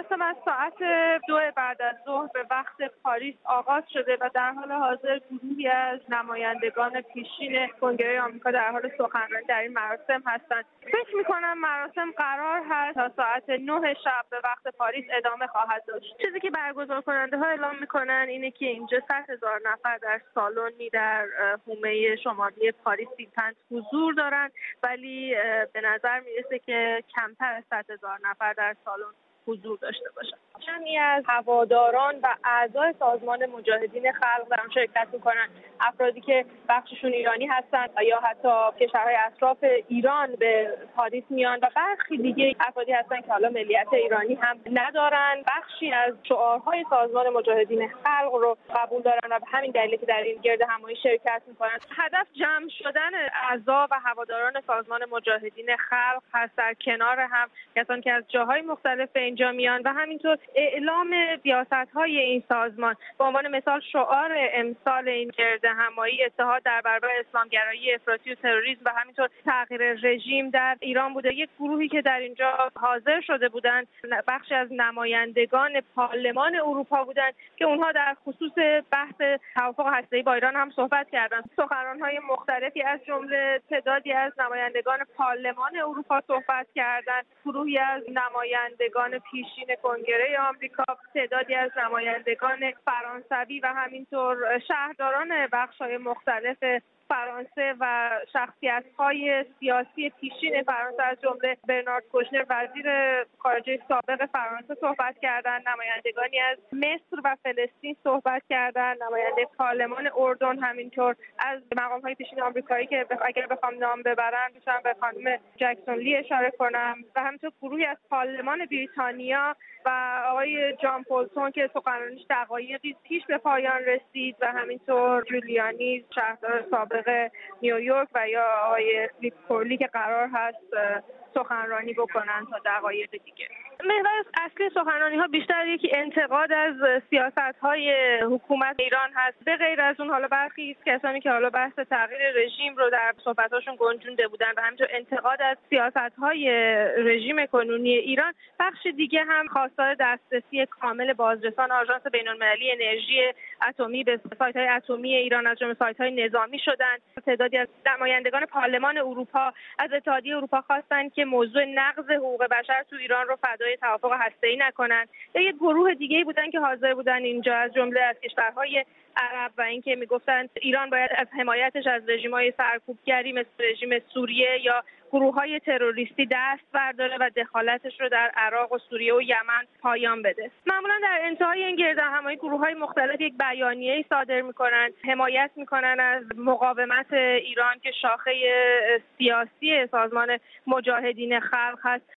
مراسم از ساعت 2 بعد از ظهر به وقت پاریس آغاز شده و در حال حاضر گروهی از نمایندگان پیشین کنگره آمریکا در حال سخنرانی در این مراسم هستند. فکر می‌کنم مراسم قرار هست تا ساعت 9 شب به وقت پاریس ادامه خواهد داشت. چیزی که برگزار کننده‌ها اعلام می‌کنن اینه که اینجا 100,000 نفر در سالنی در حومه شمالی پاریس سیلپنت حضور دارن، ولی به نظر میرسه که کمتر از 100,000 نفر در سالن حضور داشته باشند. جمعی از هواداران و اعضای سازمان مجاهدین خلق در شرکت میکنن، افرادی که بخششون ایرانی هستند و یا حتی کشورهای اطراف ایران به پاریس میان و برخی دیگه افرادی هستن که حالا ملیت ایرانی هم ندارن. بخشی از شعارهای سازمان مجاهدین خلق رو قبول دارن و به همین دلیل که در این گرد همایی شرکت میکنن. هدف جمع شدن اعضا و هواداران سازمان مجاهدین خلق هست، در کنار هم کسانی که از جاهای مختلف به اینجا میان و همینطور اعلام سیاست‌های این سازمان. به عنوان مثال شعار امسال این گرد همایی اتحاد در برابر اسلامگرایی افراطی و تروریسم و همینطور تغییر رژیم در ایران بوده. یک گروهی که در اینجا حاضر شده بودند بخشی از نمایندگان پارلمان اروپا بودند که اونها در خصوص بحث توافق هسته‌ای با ایران هم صحبت کردند. سخنران‌های مختلفی از جمله تعدادی از نمایندگان پارلمان اروپا صحبت کردند. گروهی از نمایندگان پیشین کنگره آمریکا، تعدادی از نمایندگان فرانسوی و همینطور شهرداران بخش‌های مختلف فرانسه و شخصیت‌های سیاسی پیشین فرانسه از جمله برنارد کوشنر وزیر خارجه سابق فرانسه صحبت کردند. نمایندگانی از مصر و فلسطین صحبت کردند. نماینده پارلمان اردن همینطور. از مقام‌های پیشین آمریکایی که اگر بخوام نام ببرم میتونم به خانم جکسون لی اشاره کنم و همینطور گروهی از پارلمان بریتانیا و آقای جان پولتون که سخنرانیش دقایقی پیش به پایان رسید و همینطور جولیانی شهردار سابق نیویورک و یا آقای فلیپ کورلی که قرار هست سخنرانی بکنن تا دقایق دیگه. محور اصلی سخنرانی‌ها بیشتر یکی انتقاد از سیاست‌های حکومت ایران هست. به غیر از اون حالا برخی کسانی که حالا بحث تغییر رژیم رو در صحبت‌هاشون گنجونده بودن و همینطور انتقاد از سیاست‌های رژیم کنونی ایران. بخش دیگه هم خواستار دسترسی کامل بازرسان آژانس بین‌المللی انرژی اتمی به سایت‌های اتمی ایران از جمله سایت‌های نظامی شدند. تعدادی از نمایندگان پارلمان اروپا از اتحادیه اروپا خواستند که موضوع نقض حقوق بشر تو ایران رو فدای توافق هسته‌ای نکنن. یا یک گروه دیگه‌ای بودن که حاضر بودن اینجا از جمله از کشورهای عرب و اینکه میگفتن ایران باید از حمایتش از رژیم‌های سرکوبگری مثل رژیم سوریه یا گروه‌های تروریستی دست برداره و دخالتش رو در عراق و سوریه و یمن پایان بده. معمولا در انتهای این گردهمایی گروه‌های مختلف یک بیانیه‌ای صادر می‌کنن، حمایت می‌کنن از مقاومت ایران که شاخه سیاسی سازمان مجاهدین خلق هست